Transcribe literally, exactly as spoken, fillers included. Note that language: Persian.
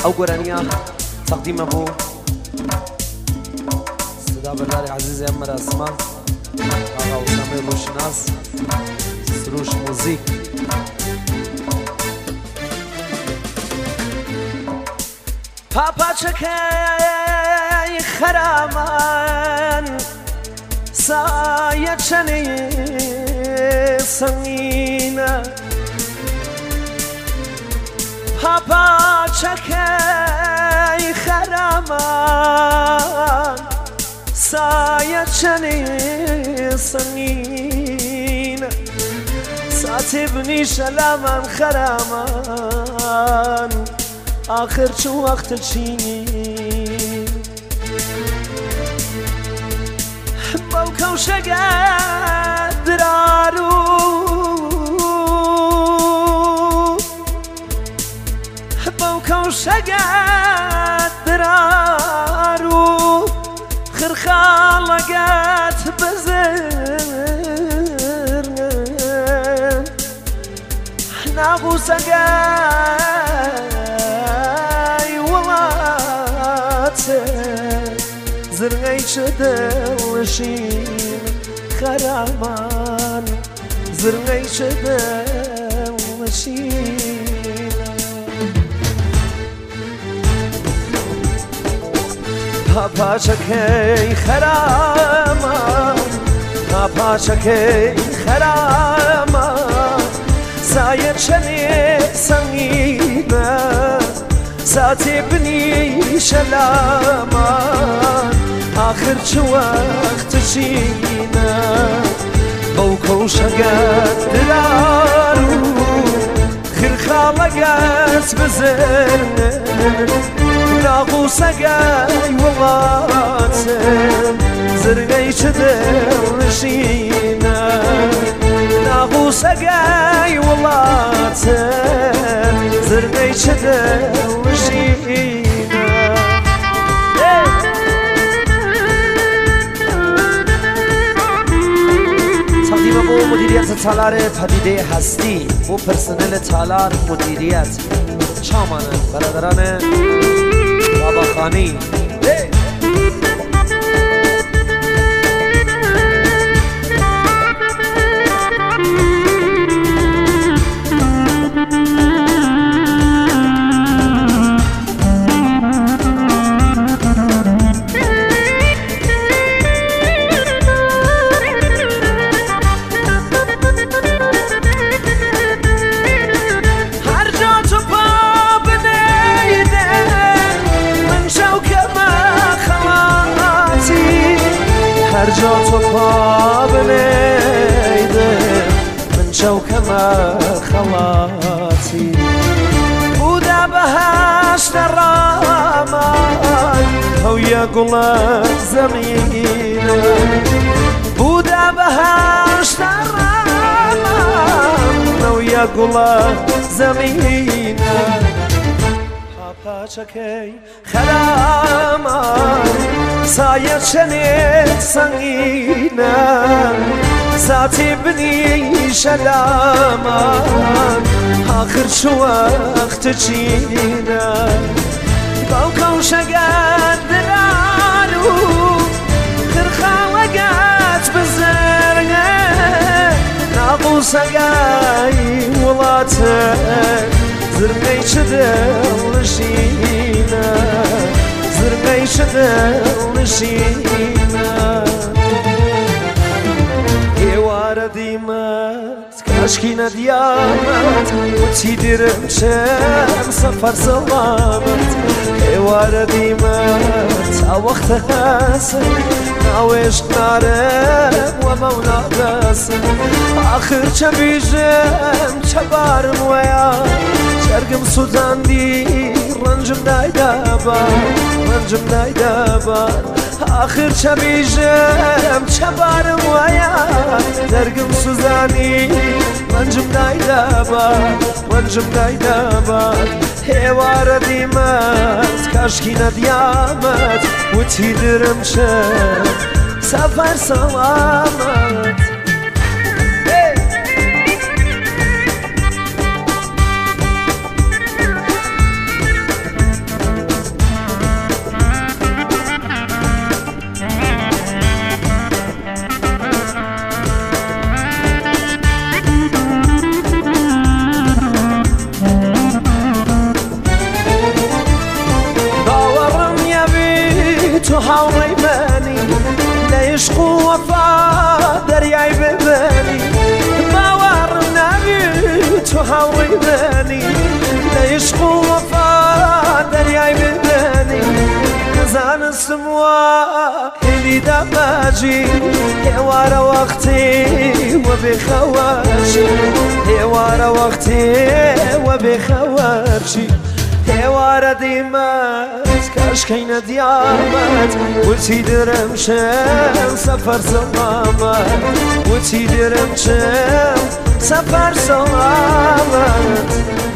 او گرانیا تقدیم ابو صدا بردار عزیز امر اسما آقا اسامه روشناس سروش موزیک پاپا چکای خرامان سایه چنی سنگینه پاپا چکای خرامان سایه چنی سنگینه ساتی بنی شلامان خرامان آخر چو وقت چینی باو کوشگت درارو باو کوشگت درارو خرخالقت بزر ناغوسگت زرقي شدوشين خرامان زرقي شدوشين پاپا چکي خرامان پاپا چکي خرامان ساير چني سنگينه ساتي بني شلامان آخر چو وقت چينا بوكو شقات دلارو خير خالقات بزرن ناغو سقاي وغاتم زرقاي شدرشينا ناغو سقاي وغاتم زرقاي شدرشينا بو مدیریت تالار پدیده هستی بو پرسنل تالار مدیریت چامانه برادران بابا خانی هر جا تو پا بنیده من شوکم خلاصی بوده بهشت رامان او یا گل زمینه بوده بهشت رامان او یا گل زمینه پاپا چکی خرامان سایه چنین سنگینه ساتی بنی شلامان آخر چو وقت چینه باو کوشگت درارو خرخالقت بزرگه ناقو سقای ولاته زرقی چدلشینه زرقي شدلشينا يوار ديمات كاشكينا ديامات وتيدرم شام سفر سلامات يوار ديمات اوقت حسن ناويش نارم ومونا بسن آخر چه بیجم چه بارم ويا شرقم سودان دي رنجم نايدابان رنجم نايدابان آخر چه بیجم چه بارم ويا درگم سوزاني رنجم نايدابان رنجم نايدابان هوار ديمات كاشكي نديامت وتيدرم شم سفر سلامت ويداني لا يشقوا وفا درياي بداني نزان السموا اللي دماجي هوار وقتي وبخواشي هوار وقتي وبخواشي هوار ديمات كاش كاين ديامات وتي درمشم سفر سلامات وتي درمشم سفر سلامات